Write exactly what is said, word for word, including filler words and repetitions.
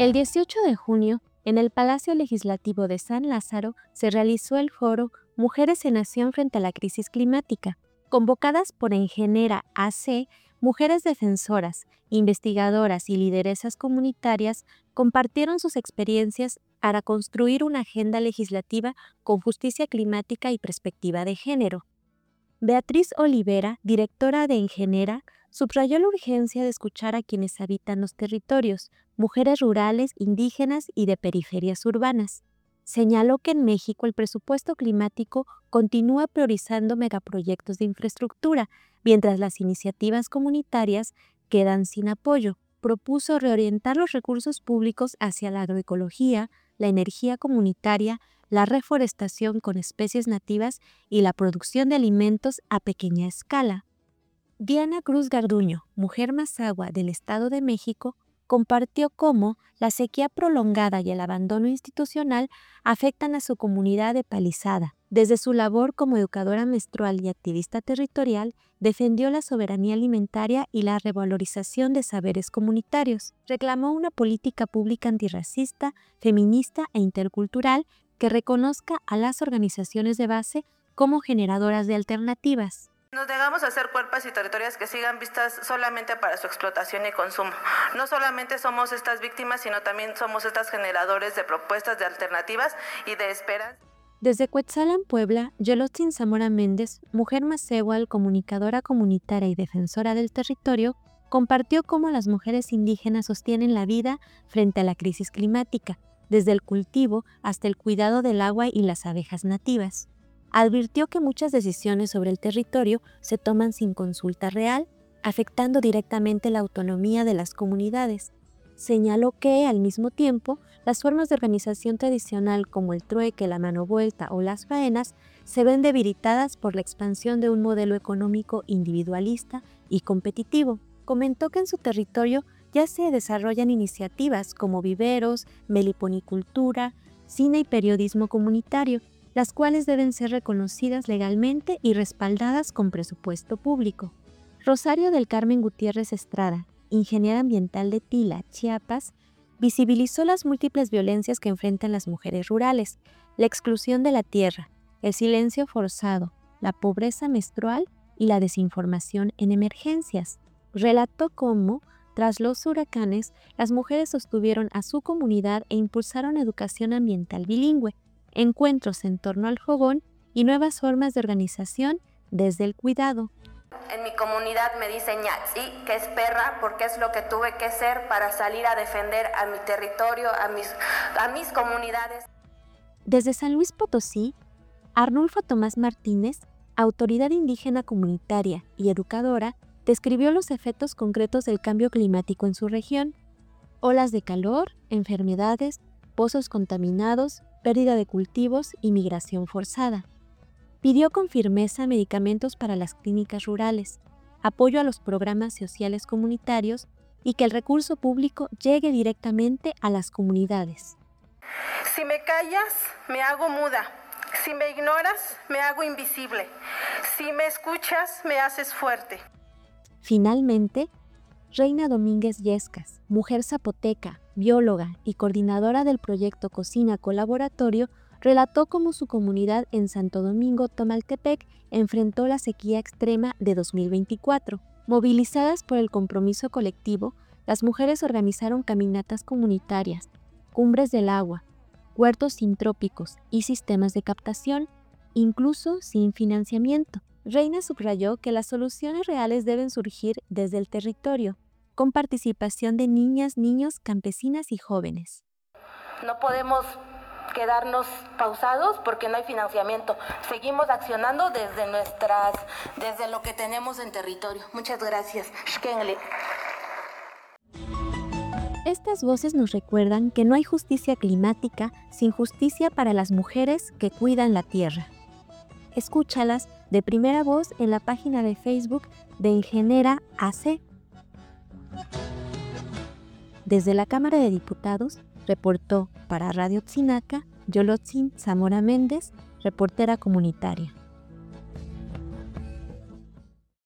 El dieciocho de junio, en el Palacio Legislativo de San Lázaro, se realizó el foro Mujeres en Acción frente a la crisis climática, convocadas por Engenera A C. Mujeres defensoras, investigadoras y lideresas comunitarias compartieron sus experiencias para construir una agenda legislativa con justicia climática y perspectiva de género. Beatriz Olivera, directora de Engenera, subrayó la urgencia de escuchar a quienes habitan los territorios, mujeres rurales, indígenas y de periferias urbanas. Señaló que en México el presupuesto climático continúa priorizando megaproyectos de infraestructura, mientras las iniciativas comunitarias quedan sin apoyo. Propuso reorientar los recursos públicos hacia la agroecología, la energía comunitaria, la reforestación con especies nativas y la producción de alimentos a pequeña escala. Diana Cruz Garduño, mujer mazahua del Estado de México, compartió cómo la sequía prolongada y el abandono institucional afectan a su comunidad de Palizada. Desde su labor como educadora menstrual y activista territorial, defendió la soberanía alimentaria y la revalorización de saberes comunitarios. Reclamó una política pública antirracista, feminista e intercultural que reconozca a las organizaciones de base como generadoras de alternativas. Nos negamos a hacer cuerpos y territorios que sigan vistas solamente para su explotación y consumo. No solamente somos estas víctimas, sino también somos estas generadores de propuestas, de alternativas y de esperanza. Desde Cuetzalan, Puebla, Yolotzin Zamora Méndez, mujer macehual, comunicadora comunitaria y defensora del territorio, compartió cómo las mujeres indígenas sostienen la vida frente a la crisis climática, desde el cultivo hasta el cuidado del agua y las abejas nativas. Advirtió que muchas decisiones sobre el territorio se toman sin consulta real, afectando directamente la autonomía de las comunidades. Señaló que, al mismo tiempo, las formas de organización tradicional como el trueque, la mano vuelta o las faenas se ven debilitadas por la expansión de un modelo económico individualista y competitivo. Comentó que en su territorio ya se desarrollan iniciativas como viveros, meliponicultura, cine y periodismo comunitario, las cuales deben ser reconocidas legalmente y respaldadas con presupuesto público. Rosario del Carmen Gutiérrez Estrada, ingeniera ambiental de Tila, Chiapas, visibilizó las múltiples violencias que enfrentan las mujeres rurales, la exclusión de la tierra, el silencio forzado, la pobreza menstrual y la desinformación en emergencias. Relató cómo, tras los huracanes, las mujeres sostuvieron a su comunidad e impulsaron educación ambiental bilingüe, encuentros en torno al fogón y nuevas formas de organización desde el cuidado. En mi comunidad me dicen ñatzi, que es perra, porque es lo que tuve que ser para salir a defender a mi territorio, a mis, a mis comunidades. Desde San Luis Potosí, Arnulfo Tomás Martínez, autoridad indígena comunitaria y educadora, describió los efectos concretos del cambio climático en su región: olas de calor, enfermedades, pozos contaminados, pérdida de cultivos y migración forzada. Pidió con firmeza medicamentos para las clínicas rurales, apoyo a los programas sociales comunitarios y que el recurso público llegue directamente a las comunidades. Si me callas, me hago muda. Si me ignoras, me hago invisible. Si me escuchas, me haces fuerte. Finalmente, Reina Domínguez Yescas, mujer zapoteca, bióloga y coordinadora del proyecto Cocina Colaboratorio, relató cómo su comunidad en Santo Domingo, Tomaltepec, enfrentó la sequía extrema de dos mil veinticuatro. Movilizadas por el compromiso colectivo, las mujeres organizaron caminatas comunitarias, cumbres del agua, huertos sintrópicos y sistemas de captación, incluso sin financiamiento. Reina subrayó que las soluciones reales deben surgir desde el territorio, con participación de niñas, niños, campesinas y jóvenes. No podemos quedarnos pausados porque no hay financiamiento. Seguimos accionando desde nuestras, desde lo que tenemos en territorio. Muchas gracias. Xquengle. Estas voces nos recuerdan que no hay justicia climática sin justicia para las mujeres que cuidan la tierra. Escúchalas de primera voz en la página de Facebook de Engenera A C. Desde la Cámara de Diputados, reportó para Radio Tzinaca Yolotzin Zamora Méndez, reportera comunitaria.